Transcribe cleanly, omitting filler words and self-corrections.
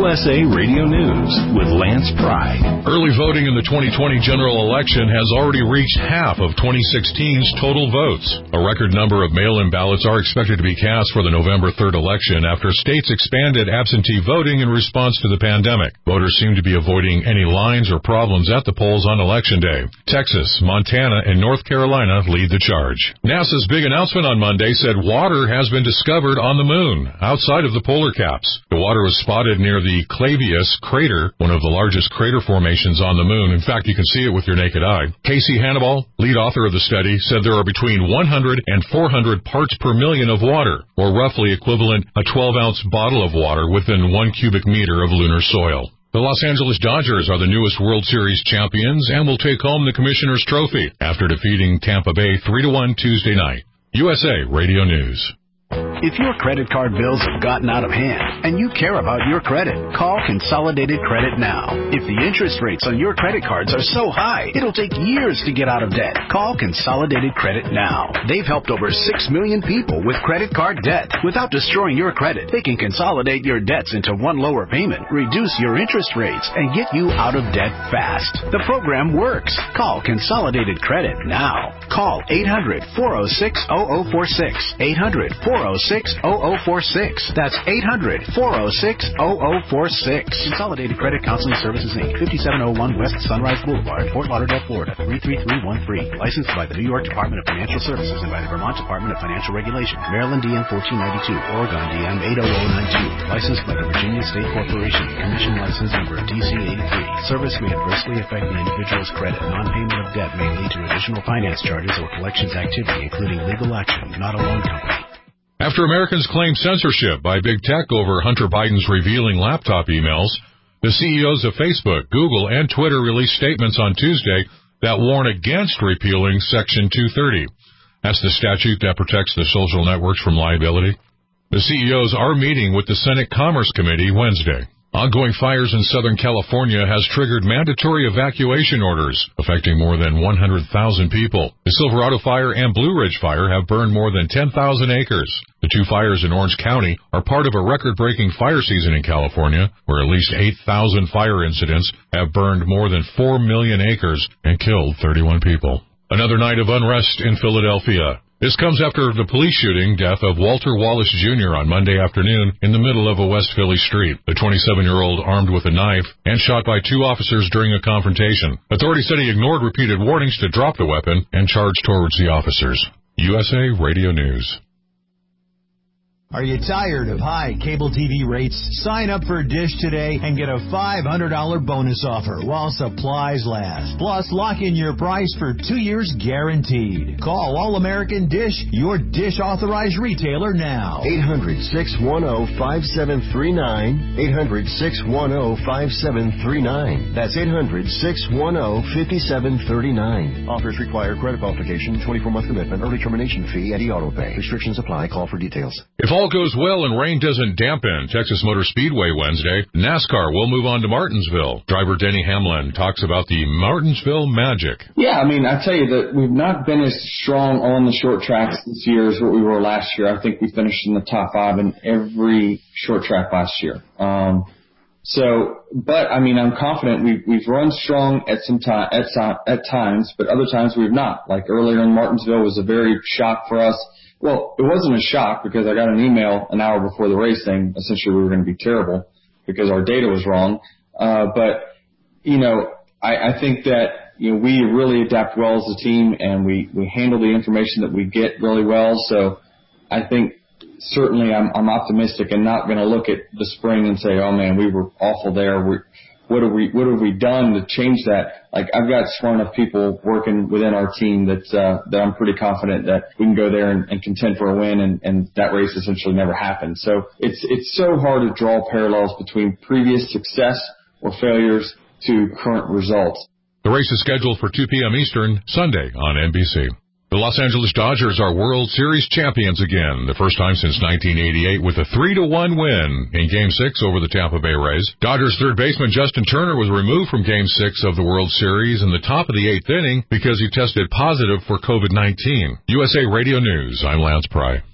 USA Radio News with Lance Pry. Early voting in the 2020 general election has already reached half of 2016's total votes. A record number of mail-in ballots are expected to be cast for the November 3rd election after states expanded absentee voting in response to the pandemic. Voters seem to be avoiding any lines or problems at the polls on Election Day. Texas, Montana, and North Carolina lead the charge. NASA's big announcement on Monday said water has been discovered on the moon, outside of the polar caps. The water was spotted near the Clavius crater, one of the largest crater formations on the moon. In fact, you can see it with your naked eye. Casey Hannibal, lead author of the study, said there are between 100 and 400 parts per million of water, or roughly equivalent a 12-ounce bottle of water within 1 cubic meter of lunar soil. The Los Angeles Dodgers are the newest World Series champions and will take home the Commissioner's Trophy after defeating Tampa Bay 3-1 Tuesday night. USA Radio News. If your credit card bills have gotten out of hand and you care about your credit, call Consolidated Credit now. If the interest rates on your credit cards are so high, it'll take years to get out of debt. Call Consolidated Credit now. They've helped over 6 million people with credit card debt. Without destroying your credit, they can consolidate your debts into one lower payment, reduce your interest rates, and get you out of debt fast. The program works. Call Consolidated Credit now. Call 800-406-0046. 800-406-0046. That's 800-406-0046. Consolidated Credit Counseling Services, Inc., 5701 West Sunrise Boulevard, Fort Lauderdale, Florida, 33313. Licensed by the New York Department of Financial Services and by the Vermont Department of Financial Regulation. Maryland DM 1492, Oregon DM 80092. Licensed by the Virginia State Corporation. Commission license number DC 83. Service may adversely affect the individual's credit. Non-payment of debt may lead to additional finance charges or collections activity, including legal action, not a loan company. After Americans claim censorship by big tech over Hunter Biden's revealing laptop emails, the CEOs of Facebook, Google, and Twitter released statements on Tuesday that warn against repealing Section 230. That's the statute that protects the social networks from liability. The CEOs are meeting with the Senate Commerce Committee Wednesday. Ongoing fires in Southern California has triggered mandatory evacuation orders, affecting more than 100,000 people. The Silverado Fire and Blue Ridge Fire have burned more than 10,000 acres. The two fires in Orange County are part of a record-breaking fire season in California, where at least 8,000 fire incidents have burned more than 4 million acres and killed 31 people. Another night of unrest in Philadelphia. This comes after the police shooting death of Walter Wallace Jr. on Monday afternoon in the middle of a West Philly street. The 27-year-old armed with a knife and shot by two officers during a confrontation. Authorities said he ignored repeated warnings to drop the weapon and charged towards the officers. USA Radio News. Are you tired of high cable TV rates? Sign up for Dish today and get a $500 bonus offer while supplies last. Plus, lock in your price for 2 years guaranteed. Call All-American Dish, your Dish authorized retailer now. 800-610-5739. 800-610-5739. That's 800-610-5739. Offers require credit qualification, 24-month commitment, early termination fee, and auto pay. Restrictions apply. Call for details. If all goes well and rain doesn't dampen Texas Motor Speedway Wednesday, NASCAR will move on to Martinsville. Driver Denny Hamlin talks about the Martinsville magic. Yeah, I mean, I tell you that we've not been as strong on the short tracks this year as what we were last year. I think we finished in the top 5 in every short track last year. But I mean, I'm confident we've run strong at times, but other times we've not. Like earlier in Martinsville was a very shock for us. Well, it wasn't a shock because I got an email an hour before the race saying essentially we were going to be terrible because our data was wrong. But I think that, we really adapt well as a team and we handle the information that we get really well. So I think certainly I'm optimistic and not going to look at the spring and say, oh man, we were awful there. What have we done to change that? Like, I've got smart enough people working within our team that I'm pretty confident that we can go there and contend for a win, and that race essentially never happened. So it's so hard to draw parallels between previous success or failures to current results. The race is scheduled for 2 p.m. Eastern, Sunday on NBC. The Los Angeles Dodgers are World Series champions again, the first time since 1988 with a 3-1 win in Game 6 over the Tampa Bay Rays. Dodgers third baseman Justin Turner was removed from Game 6 of the World Series in the top of the 8th inning because he tested positive for COVID-19. USA Radio News, I'm Lance Pry.